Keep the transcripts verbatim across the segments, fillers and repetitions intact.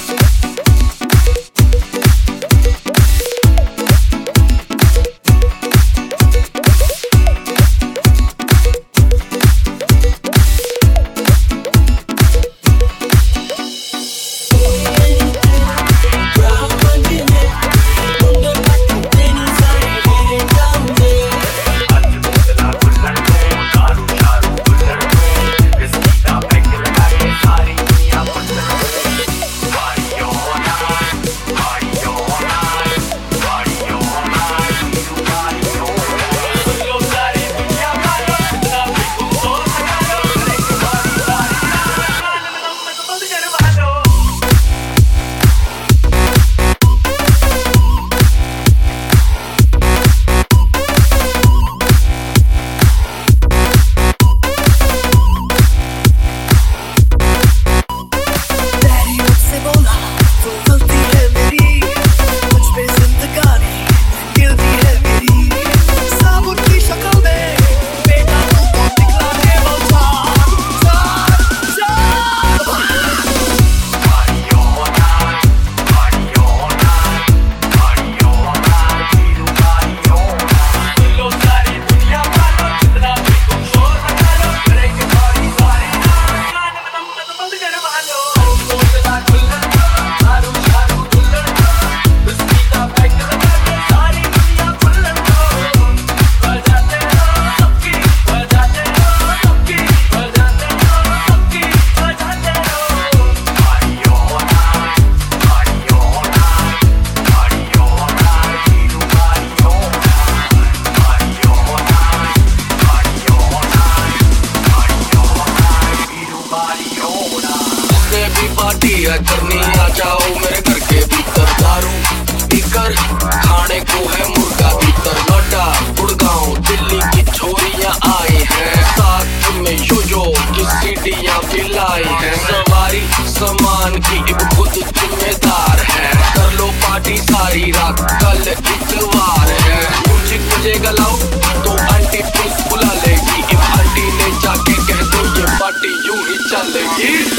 है करनी, आ जाओ मेरे घर के भीतर। दारू पीकर खाने को है मुर्गा भीतर। नोएडा गुड़गांव दिल्ली की छोरियां आई हैं, साथ में योयो की सीढ़ियां भी लाई हैं। सवारी सामान की अब खुद जिम्मेदार है, कर लो पार्टी सारी रात, कल इतवार है। म्यूजिक बजेगा लाउड तो आंटी पुलिस बुला लेगी, इस आंटी ने जाके कह दो ये पार्टी यूं ही चलेगी।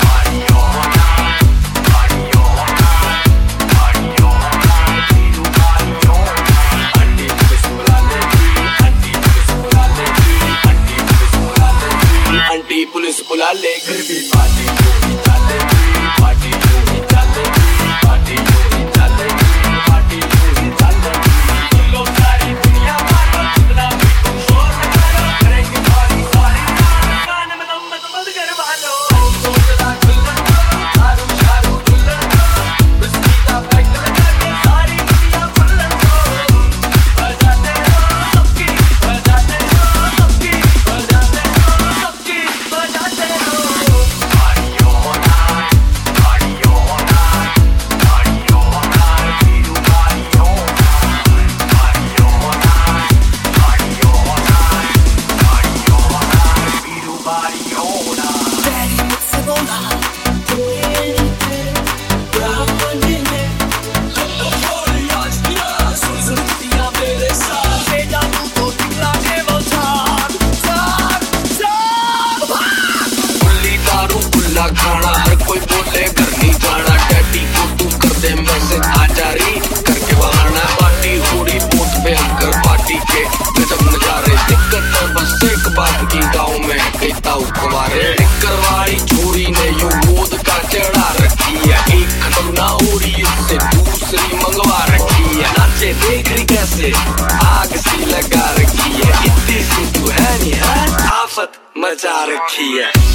आंटी पुलिस बुला ले, फिर भी पार्टी यूं ही चलेगी, पार्टी यूं ही चलेगी, पार्टी यूं ही चलेगी, पार्टी यूं ही चलेगी। लोग सारी दुनिया मानो, जितना भी तुम शोर मचाओ, करेंगे सारी सारी गाने में दम में तो बंद करवा लो। सोचला दुल्हन दारू शारू दुल्हन बिस्की का पैक लगा के सारी दुनिया फुल्लन को बजाते हो सबकी, बजाते हो सबकी, बजाते हो सबकी, बजाते हो। खाना हर कोई बोले घर नहीं जाना, डैडी को तू कर दे मैसेज आ जा रही करके बहाना। पार्टी हुई बूथ पे आकर पार्टी के गजब नजारे, दिक्कत है बस एक बात की गाँव में कहता हूँ कुमारे। करवाड़ी छोरी ने यूं गोद का चढ़ा रखी है, एक खत्म ना हो रही इससे दूसरी मंगवा रखी है। नाचे देख रही कैसे आग सी लगा रखी है, इतनी सी तू है नहीं है, आफत मचा रखी है।